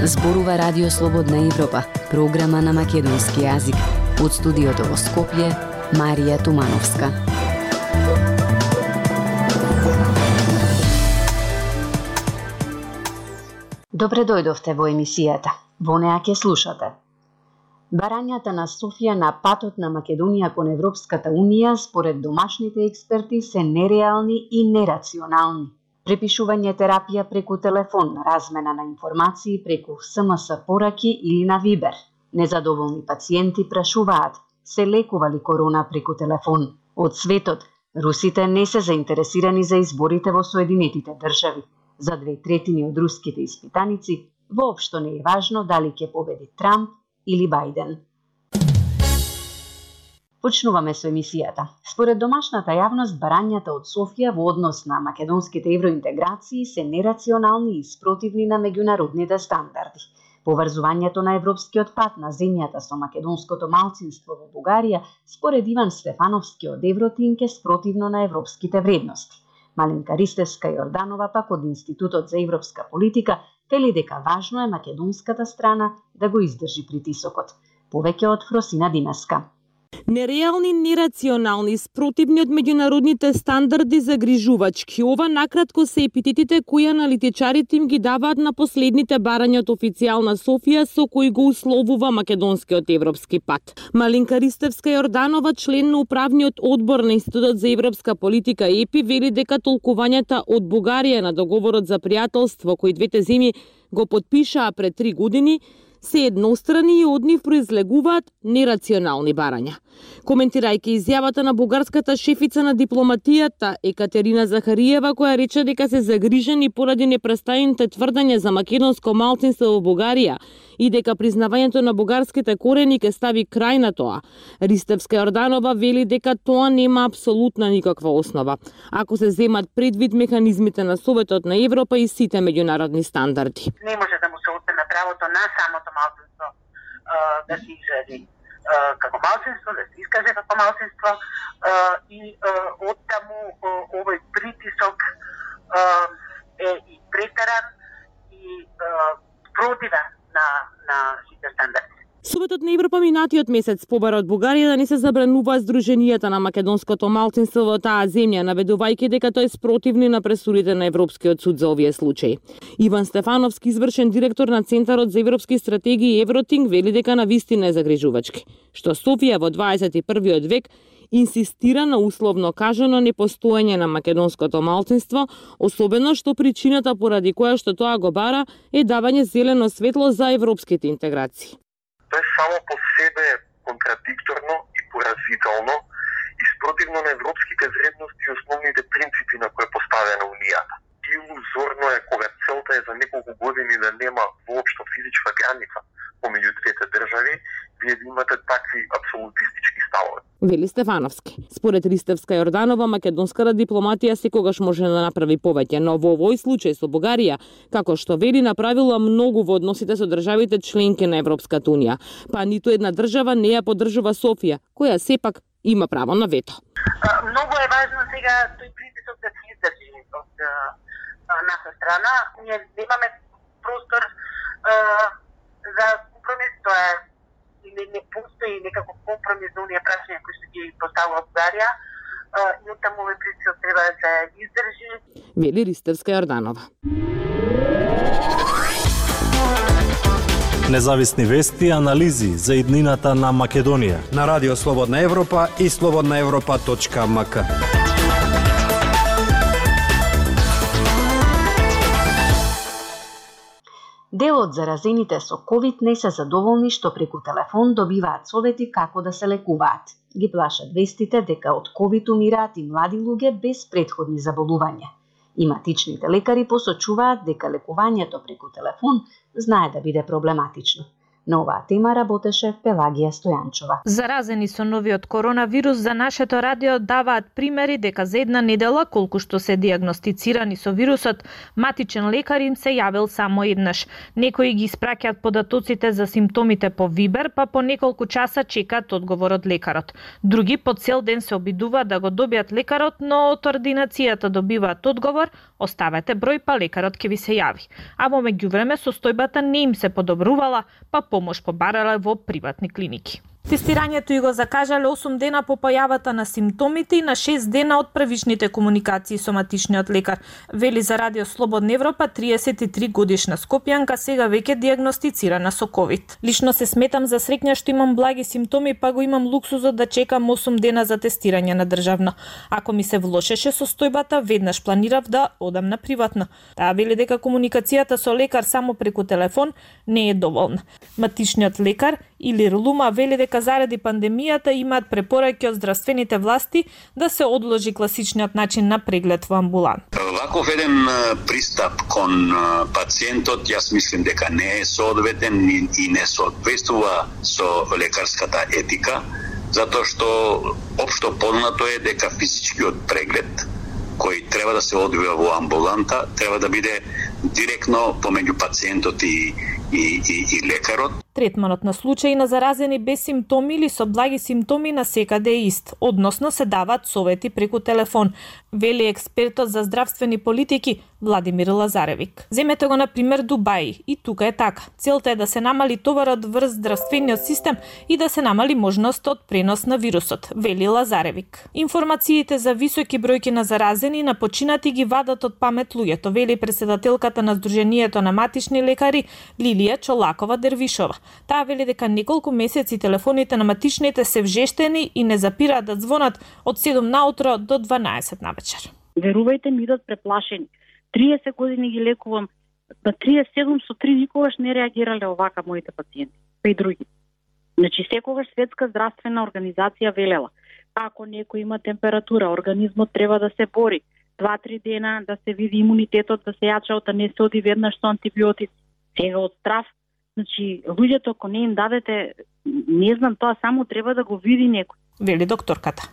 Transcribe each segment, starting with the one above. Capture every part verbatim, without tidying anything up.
Зборува Радио Слободна Европа, програма на македонски јазик. Од студиото во Скопје, Марија Тумановска. Добре дојдовте во емисијата. Во неа ќе слушате. Барањата на Софија на патот на Македонија кон Европската Унија според домашните експерти се нереални и нерационални. Препишување терапија преку телефон, размена на информации преку ес ем ес пораки или на Вибер. Незадоволни пациенти прашуваат, се лекува ли корона преку телефон? Од светот, русите не се заинтересирани за изборите во Соединетите држави. За две третини од руските испитаници, воопшто не е важно дали ќе победи Трамп или Бајден. Почнуваме со емисијата. Според домашната јавност, барањата од Софија во однос на македонските евроинтеграции се нерационални и спротивни на меѓународните стандарди. Поврзувањето на европскиот пат на земјата со македонското малцинство во Бугарија, според Иван Стефановски од Евротинк, е спротивно на европските вредности. Малинка Ристевска Јорданова пак од Институтот за европска политика вели дека важно е македонската страна да го издржи притисокот. Повеќе од Фросина Димеска. Нереални, нерационални, спротивни од меѓународните стандарди, загрижувачки. Ова накратко се епитетите кои аналитичарите им ги даваат на последните барања од официјална Софија со кои го условува македонскиот европски пат. Малинка Ристевска Јорданова, член на управниот одбор на Институтот за европска политика ЕПИ, вели дека толкувањата од Бугарија на договорот за пријателство кои двете земји го потпишаа пред три години се еднострани и од нив произлегуваат нерационални барања. Коментирајќи изјавата на бугарската шефица на дипломатијата Екатерина Захариева, која рече дека се загрижени поради непрестајните тврдења за македонско малцинство во Бугарија и дека признавањето на бугарските корени ќе стави крај на тоа, Ристевска Јорданова вели дека тоа нема апсолутна никаква основа, ако се земат предвид механизмите на Советот на Европа и сите меѓународни стандарди. Не може да му се отземе правото на самото малцинство да се изрази како малцинство, да се искаже како малцинство и од таму овој притисок е и претеран и противен на на сите стандарди. Советот на Европа минатиот месец побара од Бугарија да не се забранува здруженијата на македонското малцинство во таа земја, наведувајќи дека тој е спротивни на пресудите на Европскиот суд за овие случаи. Иван Стефановски, извршен директор на Центарот за европски стратегии Евротинк, вели дека навистина е загрижувачки, што Софија во дваесет и првиот век инсистира на условно кажано непостоење на македонското малцинство, особено што причината поради која што тоа го бара е давање зелено светло за европските интеграции. Тоа е само по себе контрадикторно и поразително и спротивно на европските вредности и основните принципи на кои е поставена Унијата. Илузорно е кога целта е за неколку години да нема воопшто физичка граница помеѓу двете држави, вие да имате такви абсолютистички ставови. Вели Стефановски. Според Ристевска Јорданова, македонската дипломатија секогаш може да направи повеќе, но во овој случај со Бугарија, како што вели, направила многу во односите со државите членки на Европската Унија. Па ниту една држава не ја поддржува Софија, која сепак има право на вето. Многу е важно сега тој притисок да се издржи од наша страна. Ние немаме простор за компромис, тоа е не, не постои некако компромис за оние прашања кои што ги поставува Бугарија и од таму овој притисок треба да се издржи. Вели Ристевска Јорданова. Независни вести и анализи за иднината на Македонија на Радио Слободна Европа и слободна европа точка ем ка. Дел од заразените со ковид не се задоволни што преку телефон добиваат совети како да се лекуваат. Ги плашат вестите дека од ковид умираат и млади луѓе без претходни заболувања. Иматичните лекари посочуваат дека лекувањето преку телефон знае да биде проблематично. На оваа тема работеше Пелагија Стојанчова. Заразени со новиот коронавирус за нашето радио даваат примери дека за една недела колку што се диагностицирани со вирусот, матичен лекар им се јавил само еднаш. Некои ги испраќаат податоците за симптомите по Вибер, па по неколку часа чекаат одговор од лекарот. Други по цел ден се обидуваат да го добијат лекарот, но од ординацијата добиваат одговор: оставете број, па лекарот ќе ви се јави. А во меѓувреме состојбата не им се подобрувала, па помош побарале во приватни клиники. Тестирањето и го закажале осум дена по појавата на симптомите и на шест дена од првичните комуникации со матичниот лекар, вели за Радио Слободна Европа триесет и три годишна скопјанка, сега веќе диагностицирана со ковид. Лично се сметам за среќна што имам благи симптоми, па го имам луксузот да чекам осум дена за тестирање на државно. Ако ми се влошеше состојбата, веднаш планирав да одам на приватно. Таа вели дека комуникацијата со лекар само преку телефон не е доволна. Матичниот лекар Илир Лума вели дека заради пандемијата имаат препораки од здравствените власти да се одложи класичниот начин на преглед во амбулант. Ваков еден пристап кон пациентот, јас мислим дека не е соодветен и не соодветствува со лекарската етика, затоа што општо познато е дека физичкиот преглед кој треба да се одвива во амбуланта треба да биде директно помеѓу пациентот и, и, и, и лекарот. Третманот на случаи на заразени без симптоми или со благи симптоми на секаде е ист, односно се даваат совети преку телефон, вели експертот за здравствени политики Владимир Лазаревик. Земете го на пример Дубај, и тука е така. Целта е да се намали товарот врз здравствениот систем и да се намали можност од пренос на вирусот, вели Лазаревик. Информациите за високи бројки на заразени на починати ги вадат од памет луѓето, вели претседателката на Сдруженијето на матични лекари Лилија Чолакова Дервишова. Таа вели дека неколку месеци телефоните на матичните се вжештени и не запираат да звонат од седум наутро до дванаесет навечер. Верувајте ми, идат преплашени. триесет години ги лекувам, на триесет и седум со три никогаш не реагирале овака моите пациенти, па и други. Значи секогаш Светска здравствена организација велела, ако некој има температура, организмот треба да се бори, два-три дена да се види имунитетот, да се јача, да не се оди веднаш со антибиотици. Сега од страв, значи луѓето ако не им дадете, не знам, тоа само треба да го види некој, вели докторката.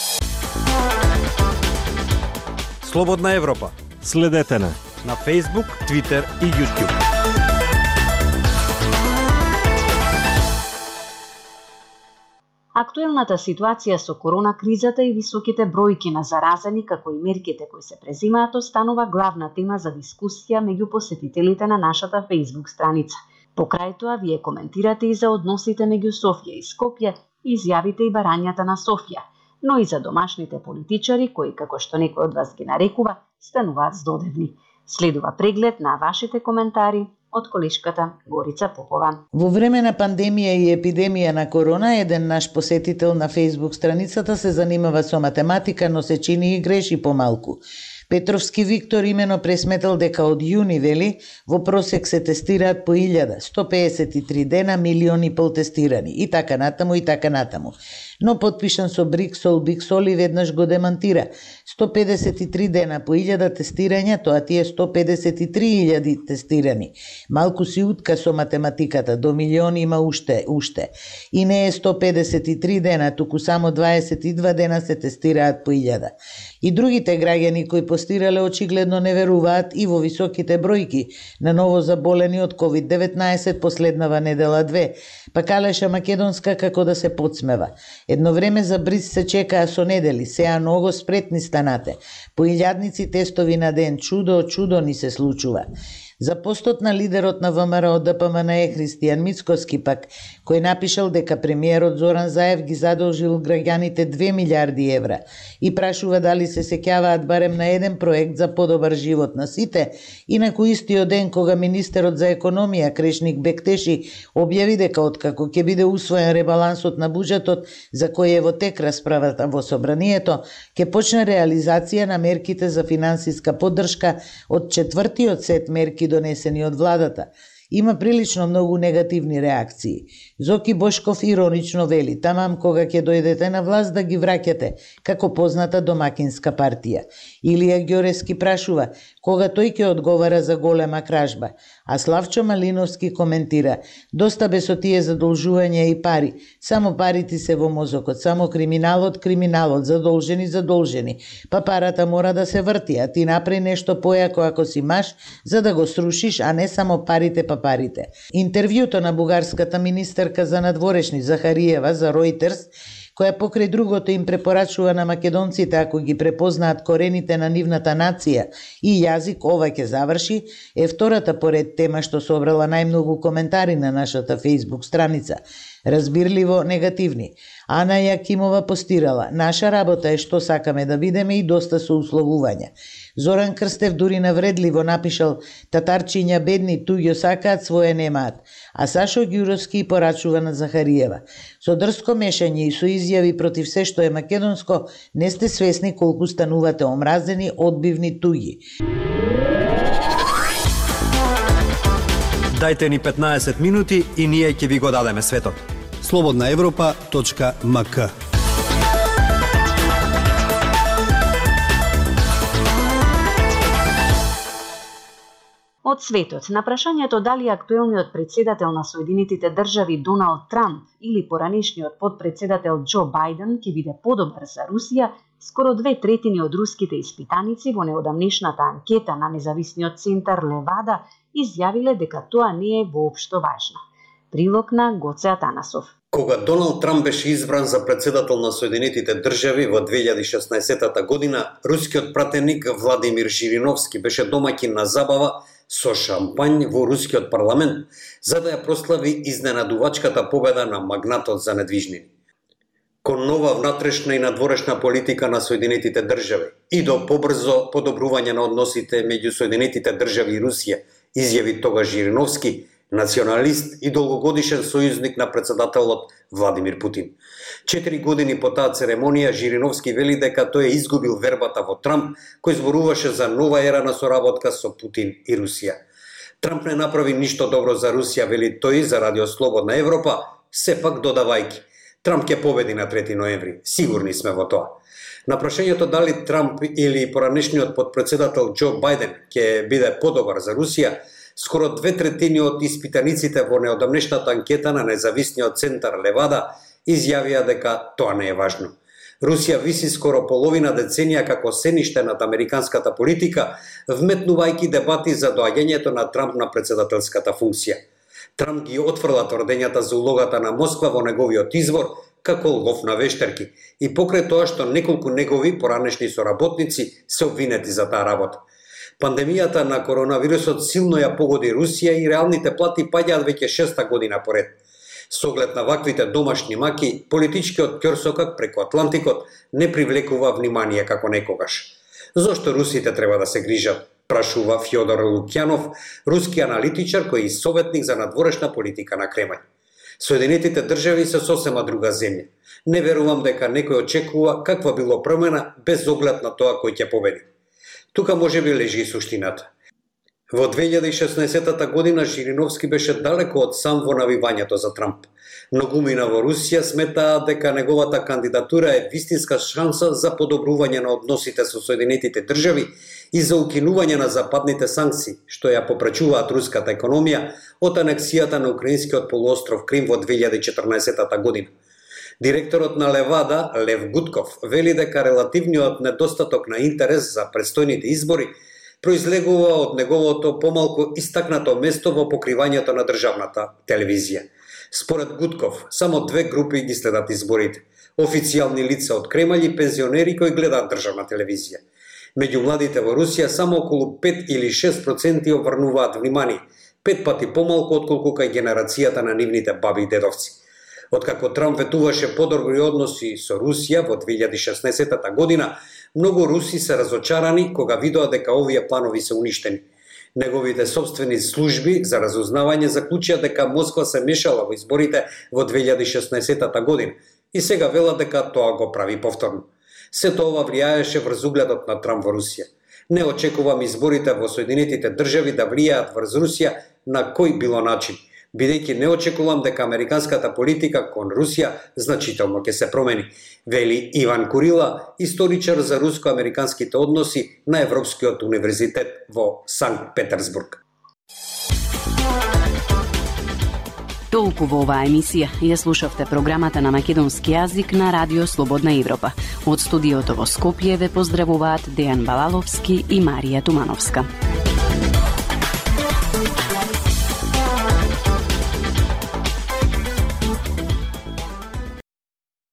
Слободна Европа. Следете на на Facebook, Twitter и YouTube. Актуелната ситуација со корона кризата и високите бројки на заразени, како и мерките кои се презимаат, останува главна тема за дискусија меѓу посетителите на нашата Facebook страница. Покрај тоа, вие коментирате и за односите меѓу Софија и Скопје, изјавите и барањата на Софија, но и за домашните политичари кои, како што некој од вас ги нарекува, стануваат здодевни. Следува преглед на вашите коментари од колешката Горица Попова. Во време на пандемија и епидемија на корона, еден наш посетител на Facebook страницата се занимава со математика, но се чини и греши помалку. Петровски Виктор имено пресметал дека од јуни, вели, во просек се тестираат по илјада, сто педесет и три дена, милиони пол тестирани, и така натаму, и така натаму. Но подпишан со Бриксол, Биксол и веднаш го демантира. сто педесет и три дена по илјада тестирања, тоа ти е сто педесет и три илјади тестирани. Малку си утка со математиката, до милиони има уште, уште. И не е сто педесет и три дена, туку само дваесет и два дена се тестираат по илјада. И другите граѓани кои постирале очигледно не веруваат и во високите бројки на ново заболени од ковид деветнаесет последнава недела две, па калеша македонска како да се подсмева. Едно време за бриз се чекаа со недели, сеа многу спретни станате. По илјадници тестови на ден, чудо, чудо ни се случува. За постот на лидерот на ВМРО Д П М Н Е Христијан Мицкоски пак, кој напишал дека премиерот Зоран Заев ги задолжил граѓаните две милиарди евра и прашува дали се сеќаваат барем на еден проект за подобар живот на сите, инаку истиот ден кога министерот за економија Крешник Бектеши објави дека откако ќе биде усвоен ребалансот на буџетот за кој е во тек расправата во собранието, ќе почне реализација на мерките за финансиска поддршка од четвртиот сет мерки донесени од владата. Има прилично многу негативни реакции. Зоки Бошков иронично вели: тамам кога ќе дојдете на власт да ги враќате, како позната домакинска партија. Илија Ѓорески прашува кога тој ќе одговара за голема кражба, а Славчо Малиновски коментира: доста бе со тие задолжувања и пари, само парите се во мозокот, само криминалот, криминалот, задолжени, задолжени, па парата мора да се врти, а ти направи нешто појако ако си маж, за да го срушиш, а не само парите па парите. Интервјуто на бугарската министерка за надворешни Захариева за Reuters, која покрај другото им препорачува на македонците ако ги препознаат корените на нивната нација и јазик, ова ќе заврши, е втората поред тема што собрала најмногу коментари на нашата Facebook страница. Разбирливо негативни. Ана Јакимова постирала: наша работа е што сакаме да видиме и доста со условувања. Зоран Крстев дури навредливо напишал: татарчиња бедни ту ја сакаат, своје немаат. А Сашо Ѓуровски порачува на Захариева: со дрско мешање и со изјави против се што е македонско, не сте свесни колку станувате омразени, одбивни, туѓи. Дајте ни петнаесет минути и ние ќе ви го дадеме светот. слободна европа точка ем ка. Од светот, на прашањето дали актуелниот председател на Соединетите држави Доналд Трамп или поранешниот подпредседател Џо Бајден ќе биде подобар за Русија, скоро две третини од руските испитаници во неодамнешната анкета на независниот центар Левада изјавиле дека тоа не е воопшто важно. Прилог на Гоце Атанасов. Кога Доналд Трамп беше избран за председател на Соединетите држави во две илјади и шеснаесетта година, рускиот пратеник Владимир Жириновски беше домаќин на забава со шампањ во рускиот парламент, за да ја прослави изненадувачката победа на магнатот за недвижнини. Кон нова внатрешна и надворешна политика на Соединетите држави и до побрзо подобрување на односите меѓу Соединетите држави и Русија, изјави тогаш Жириновски, националист и долгогодишен сојузник на председателот Владимир Путин. Четири години по таа церемонија Жириновски вели дека тој е изгубил вербата во Трамп, кој зборуваше за нова ера на соработка со Путин и Русија. Трамп не направи ништо добро за Русија, вели тој за Радио Слободна Европа, сепак додавајќи: Трамп ќе победи на трети ноември, сигурни сме во тоа. На прашањето дали Трамп или поранешниот подпредседател Џо Бајден ќе биде подобар за Русија, скоро две третини од испитаниците во неодамнешната анкета на независниот центар Левада изјавија дека тоа не е важно. Русија виси скоро половина деценија како сениште над американската политика, вметнувајќи дебати за доаѓањето на Трамп на председателската функција. Трамп ги отфрла тврдењата за улогата на Москва во неговиот избор како лов на вештерки и покрај тоа што неколку негови поранешни соработници се обвинети за таа работа. Пандемијата на коронавирусот силно ја погоди Русија и реалните плати паѓаат веќе шеста година поред. Со оглед на ваквите домашни маки, политичкиот ќорсокак преку Атлантикот не привлекува внимание како некогаш. Зошто русите треба да се грижат? Прашува Фјодор Лукјанов, руски аналитичар кој е советник за надворешна политика на Кремљ. Соединетите држави се сосема друга земја. Не верувам дека некој очекува каква било промена без оглед на тоа кој ќе победи. Тука може би лежи и суштината. Во две илјади и шеснаесетта година Жириновски беше далеко од сам во навивањето за Трамп. Многумина во Русија сметаа дека неговата кандидатура е вистинска шанса за подобрување на односите со Соединетите држави и за укинување на западните санкции, што ја попречуваат руската економија од анексијата на украинскиот полуостров Крим во две илјади и четрнаесетта година. Директорот на Левада, Лев Гутков, вели дека релативниот недостаток на интерес за предстојните избори произлегува од неговото помалку истакнато место во покривањето на државната телевизија. Според Гутков, само две групи ги следат изборите: официјални лица од Кремљ и пензионери кои гледаат државна телевизија. Меѓу младите во Русија само околу пет или шест проценти обрнуваат внимание, пет пати помалку отколку кај генерацијата на нивните баби и дедовци. Откако Трамп ветуваше подобри односи со Русија во две илјади и шеснаесетта година, многу руси се разочарани кога видоа дека овие планови се уништени. Неговите собствени служби за разузнавање заклучија дека Москва се мешала во изборите во две илјади и шеснаесетта година и сега велат дека тоа го прави повторно. Сето ова влијаеше врз угледот на Трамп во Русија. Не очекувам изборите во Соединетите држави да влијаат врз Русија на кој било начин. бидејќи не очекувам дека американската политика кон Русија значително ќе се промени, вели Иван Курила, историчар за руско-американските односи на Европскиот универзитет во Санкт Петерсбург. Толку во оваа емисија ја слушавте програмата на македонски јазик на Радио Слободна Европа. Од студиото во Скопје ве поздравуваат Дејан Балаловски и Марија Тумановска.